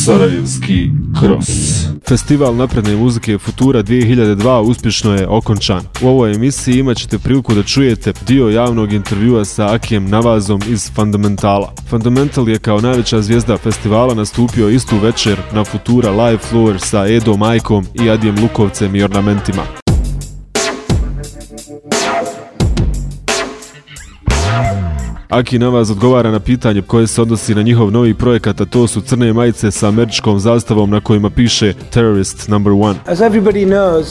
Sarajevski Cross. Festival napredne muzike Futura 2002 uspješno je okončan. U ovoj emisiji imat ćete priliku da čujete dio javnog intervjua sa Akijem Navazom iz Fundamentala. Fundamental je kao najveća zvijezda festivala nastupio istu večer na Futura Live Floor sa Edo Majkom i Adijem Lukovcem i ornamentima. Aki Navaz odgovara na pitanje koje se odnosi na njihov novi projekat, a to su crne majice sa američkom zastavom na kojima piše Terrorist No. 1. As everybody knows,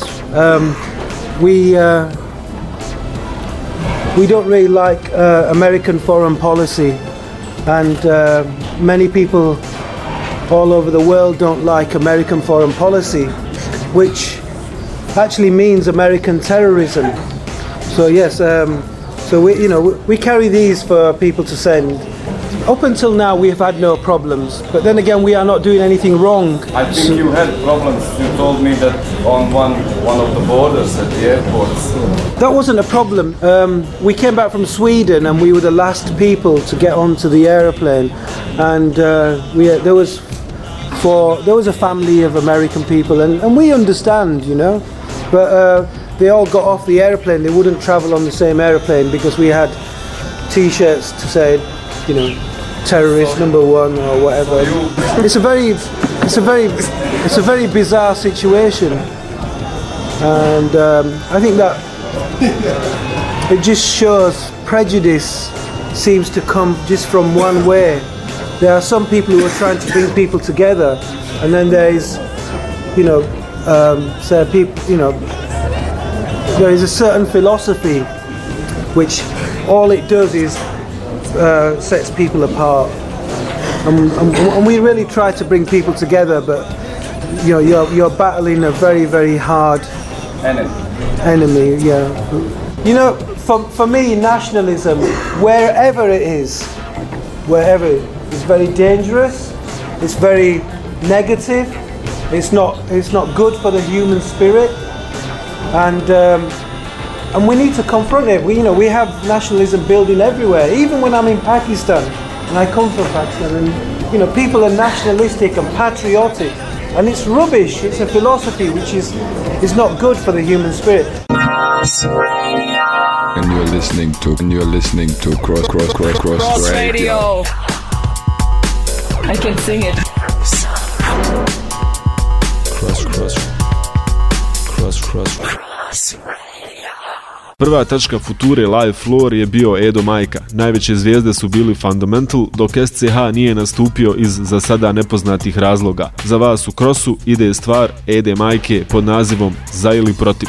we don't really like American foreign policy, and many people all over the world don't like American foreign policy, which actually means American terrorism. So yes, so we carry these for people to send. Up until now we have had no problems, but then again we are not doing anything wrong. I think you had problems. You told me that on one of the borders at the airports. That wasn't a problem. We came back from Sweden and we were the last people to get onto the aeroplane, and there was a family of American people, and we understand, but they all got off the airplane. They wouldn't travel on the same airplane because we had T-shirts to say, terrorist No. 1 or whatever. It's a very bizarre situation, and I think that it just shows prejudice seems to come just from one way. There are some people who are trying to bring people together, and then there is, there is a certain philosophy which all it does is sets people apart, and we really try to bring people together, but you're battling a very, very hard enemy. Yeah, for me, nationalism, wherever it is very dangerous. It's very negative. It's not good for the human spirit. And we need to confront it. We have nationalism building everywhere. Even when I'm in Pakistan, and I come from Pakistan, and people are nationalistic and patriotic, and it's rubbish. It's a philosophy which is not good for the human spirit. And you're listening to Cross Radio. I can sing it. Cross Radio. Prva tačka Future Live Floor je bio Edo Majka. Najveće zvijezde su bili Fundamental, dok SCH nije nastupio iz za sada nepoznatih razloga. Za vas u Crossu ide stvar Ede Majke pod nazivom Za ili protiv.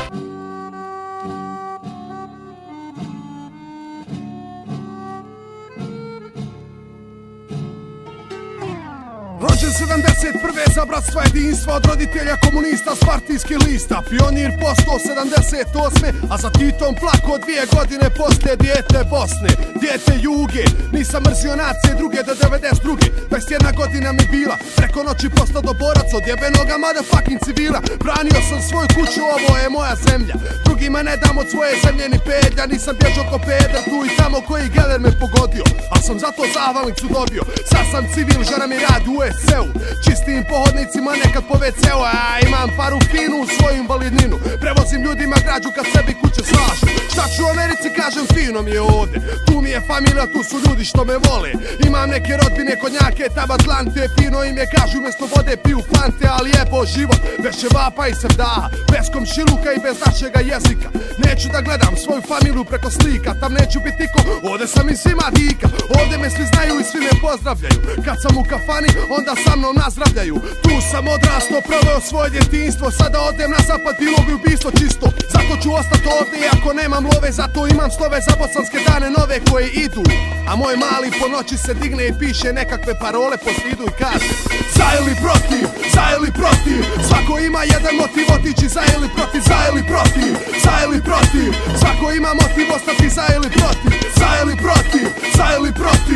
Rođen 71. za bratstva jedinstva od roditelja komunista s partijskih lista. Pionir postao 78. a za Titom plako 2 godine poslije dijete Bosne. Dijete Juge, nisam mrzio nacije druge do 92. 21 godina mi bila, preko noći postao do borac od jebenoga motherfucking civila. Branio sam svoju kuću, ovo je moja zemlja. Drugima ne dam od svoje zemlje ni pedlja. Nisam bježao ko pedra tu i tamo koji geler me pogodio, al sam zato zahvalnicu dobio. Sad sam civil, žena mi radi u SC-u, čistim pohodnicima nekad po WC-u, a imam paru finu u svoju invalidninu. Prevozim ljudima građu kad sebi kuće slažu. Šta ću u Americi, kažem, fino mi je ovdje. Tu mi je familija, tu su ljudi što me vole. Imam neke rodbine, konjake, tabatlante. Fino im je, kažu, umjesto vode piju fante. Ali jebo život, bez ševapa i sevdaha, bez komšiluka i bez našega jezika. Neću da gledam svoju familiju preko slika, tam neću biti niko, ovdje sam i svima dika. Ovdje me svi znaju i svi me pozdravljaju. Kad sam u kafani, onda sa mnom nazdravljaju. Tu sam odrastao, proveo svoje djetinjstvo. Sada odem na zapad, bilo bi ubistvo čisto. Zato ću ostati ovdje, ako nemam love. Zato imam slove za bosanske dane nove koje idu. A moj mali po noći se digne i piše nekakve parole po zidu i kaže: za ili protiv, za ili protiv. Svako ima jedan motiv otići za ili protiv, za ili protiv, za ili protiv. Svako ima motiv ostati za ili protiv, za ili protiv, za ili protiv.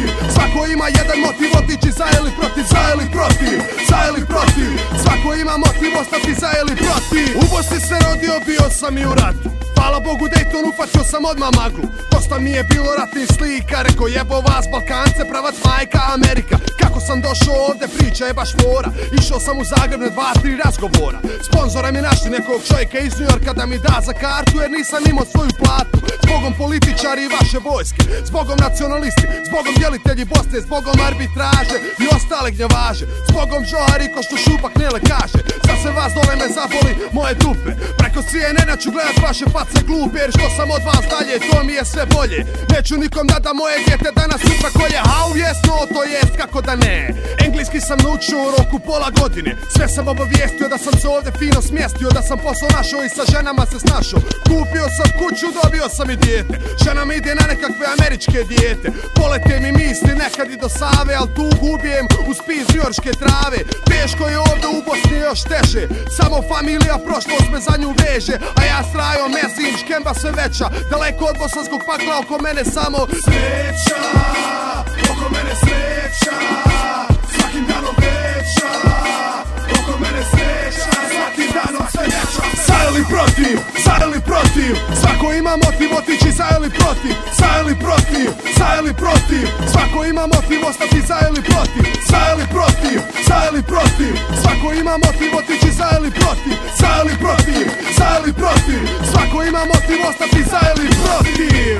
protiv. Svako ima jedan motiv, otići za ili protiv, za ili protiv, za ili protiv. Svako ima motiv, ostati za ili protiv. U Bosni se rodio, bio sam i u ratu. Hvala Bogu Dayton, ufatio sam odmah maglu. Dosta mi je bilo ratnih slika, reko jebo vas Balkance, pravac majka Amerika. Kako sam došao ovde, priča je baš fora. Išao sam u Zagreb na 2-3 razgovora. Sponzora mi našli nekog čovjeka iz New Yorka da mi da za kartu, jer nisam imao svoju platu. Zbogom političari i vaše vojske, zbogom nacionalisti, zbogom djelitelji Bosne, zbogom arbitraže i ostale gnjavaže, zbogom Žohari ko što Šupak Nele kaže. Sad se vas dole me zaboli moje dupe, preko CNN ću gledat vaše face glupe, jer što sam od vas dalje, to mi je sve bolje. Neću nikom da moje dijete danas sutra kolje, a uvjesno to jest kako da ne. Engleski sam naučio u roku pola godine, sve sam obavijestio da sam se ovdje fino smjestio, da sam posao našao i sa ženama se snašao. Kupio sam kuću, dobio sam i dijete, žena mi ide na nekakve američke dijete. Polete mi misli nekad i do Save, al tu gubijem u spis njujorške trave. Teško je ovdje u Bosni još teže, samo familija prošlost me za nju veže. A ja strajo mesim, škemba sve veća, daleko od bosanskog pakla, oko mene samo sreća. Oko mene sreća, svakim danom veća. Oko mene sreća, svakim danom sve veća. Za ili protiv, za ili protiv, svako ima motiv otići za ili protiv, za ili protiv, za ili protiv. Svako ima motiv ostati za ili protiv, za ili protiv, za ili protiv. Svako ima motiv otići za ili protiv, za ili protiv, za ili protiv. Svako ima motiv ostati za ili protiv.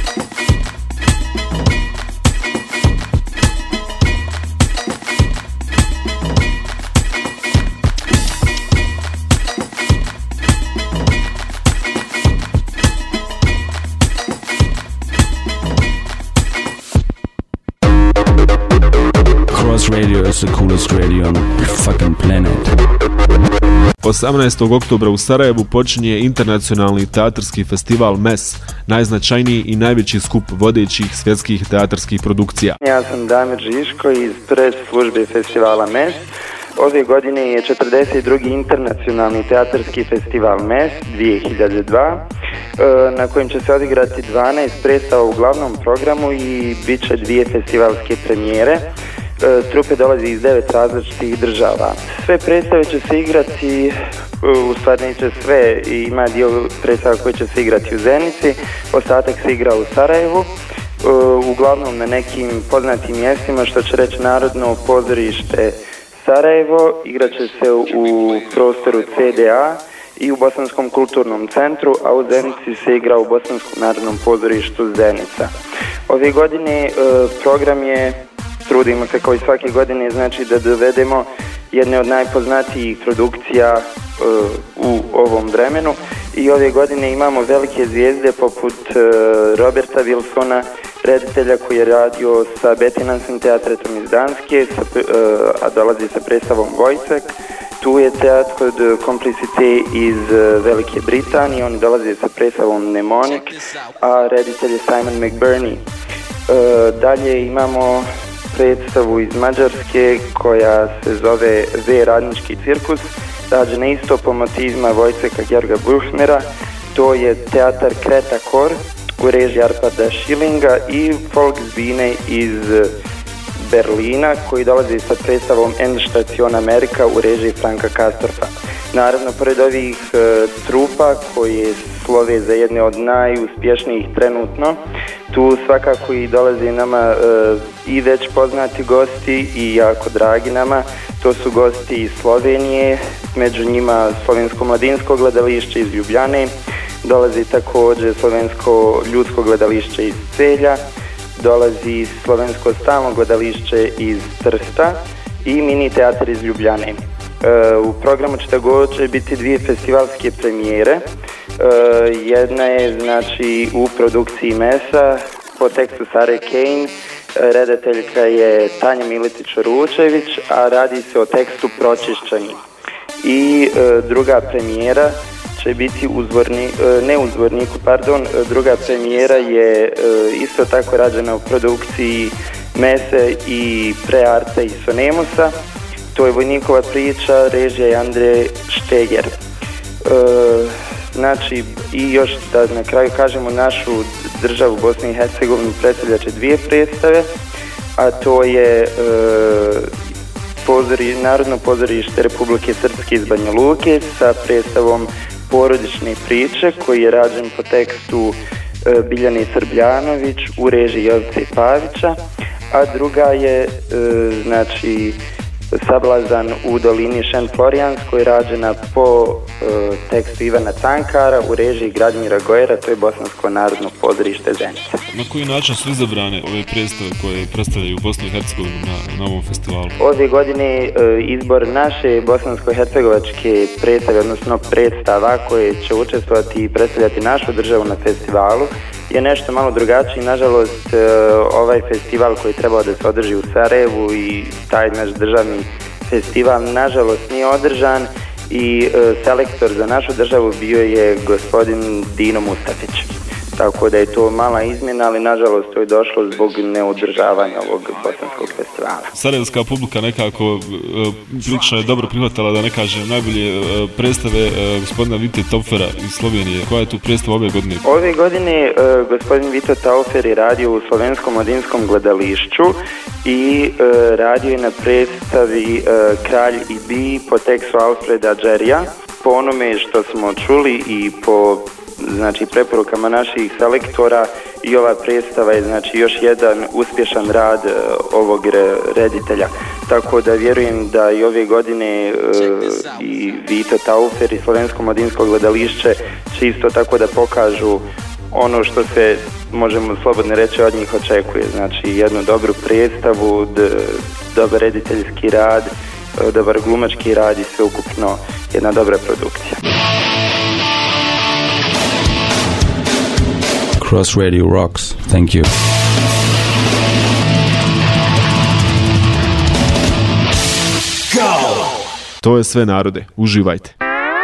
Cross Radio is the coolest radio on the fucking planet. 18. oktobra u Sarajevu počinje internacionalni teatarski festival MES, najznačajniji i najveći skup vodećih svjetskih teatarskih produkcija. Ja sam Damir Žiško iz pres službe festivala MES. Ove godine je 42. internacionalni teatarski festival MES 2002, na kojem će se odigrati 12 predstava u glavnom programu i bit će 2 festivalske premijere. Trupe dolazi iz 9 različitih država. Sve predstave će se igrati, u stvari neće sve, ima dio predstava koji će se igrati u Zenici, ostatak se igra u Sarajevu, uglavnom na nekim poznatim mjestima, što će reći Narodno pozorište Sarajevo, igrat će se u prostoru CDA i u Bosanskom kulturnom centru, a u Zenici se igra u Bosanskom narodnom pozorištu Zenica. Ove godine program je, trudimo se kao i svake godine, znači da dovedemo jedne od najpoznatijih produkcija u ovom vremenu, i ove godine imamo velike zvijezde poput Roberta Wilsona, reditelja koji je radio sa Betty Nansen teatretom iz Danske, a dolazi sa predstavom Vojcek. Tu je teatr de Complicité iz Velike Britanije, oni dolaze sa predstavom Mnemonic, a reditelj je Simon McBurney. Dalje imamo predstavu iz Mađarske koja se zove V radnički cirkus, rađena isto po motivima Vojceka Georga Buchnera. To je teatar Kreta Kor u režiji Arpada Schillinga i Volksbühne iz Berlina koji dolazi sa predstavom Endstation Amerika u režiji Franka Kastorfa. Naravno, pored ovih trupa koje slove za jedne od najuspješnijih trenutno, tu svakako i dolaze nama i već poznati gosti i jako dragi nama. To su gosti iz Slovenije, među njima Slovensko mladinsko gledališće iz Ljubljane, dolazi također Slovensko ljudsko gledališće iz Celja, dolazi Slovensko stalno gledališće iz Trsta i mini teatar iz Ljubljane. U programu će također biti 2 festivalske premijere. Jedna je znači u produkciji MES-a po tekstu Sare Kane, redateljka je Tanja Miletić-Ručević, a radi se o tekstu Pročišćeni. I druga premijera će biti druga premijera je isto tako rađena u produkciji MES-e i Prearte i Sonemusa. To je Vojnikova priča, režija je Andrej Šteger. Znači, i još da na kraju kažemo, našu državu Bosnu i Hercegovinu predstavlja će 2 predstave. a to je Narodno pozorište Republike Srpske iz Banja Luke sa predstavom Porodične priče koji je rađen po tekstu Biljane Srbljanović u režiji Jovice Pavića, a druga je Sablazan u dolini Šent Florijanskoj je rađena po tekstu Ivana Cankara u režiji Gradimira Gojera, to je Bosansko narodno pozorište Zenica. Na koji način su izabrane ove predstave koje predstavljaju Bosnu i Hercegovinu na ovom festivalu? Ove godine izbor naše bosansko-hercegovačke predstave, odnosno predstava koje će učestvovati i predstavljati našu državu na festivalu je nešto malo drugačiji. Nažalost, ovaj festival koji je trebao da se održi u Sarajevu i taj naš državni festival nažalost nije održan i selektor za našu državu bio je gospodin Dino Mustafić. Tako da je to mala izmjena, ali nažalost to je došlo zbog neodržavanja ovog bosanskog festivala. Sarajevska publika nekako prilično je dobro prihvatala, da ne kažem najbolje, predstave gospodina Vite Taufera iz Slovenije. Koja je tu predstava ove godine? Ove godine gospodin Vito Taufer je radio u Slovenskom Odinskom gledališću i radio je na predstavi Kralj i Bi po tekstu Alfreda Džerija. Po onome što smo čuli i po preporukama naših selektora i ova predstava je još jedan uspješan rad ovog reditelja. Tako da vjerujem da i ove godine i Vito Taufer i Slovensko Modinsko gledališće će isto tako da pokažu ono što se, možemo slobodno reći, od njih očekuje. Znači jednu dobru predstavu, dobar rediteljski rad, dobar glumački rad i sveukupno jedna dobra produkcija. Cross Radio rocks. Thank you. Go! To je sve, narode. Uživajte.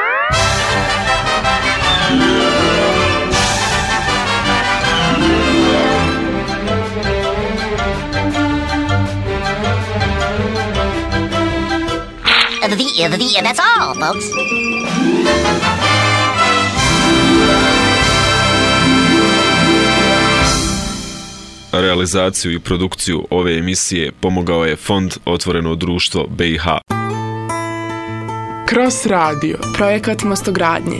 And that's all, folks. Realizaciju i produkciju ove emisije pomogao je Fond Otvoreno društvo BiH. Cross Radio, projekat Mostogradnje.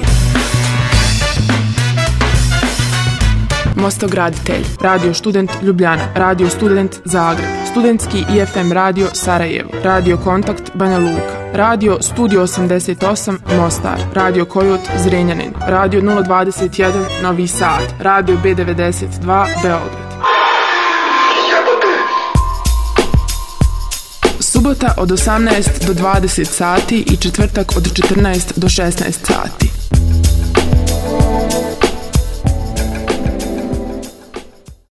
Mostograditelj, Radio Student Ljubljana, Radio Student Zagreb, Studentski i FM Radio Sarajevo, Radio Kontakt Banja Luka, Radio Studio 88 Mostar, Radio Kojot Zrenjanin, Radio 021 Novi Sad, Radio B92 Beograd. Subota od 18 do 20 sati i četvrtak od 14 do 16 sati.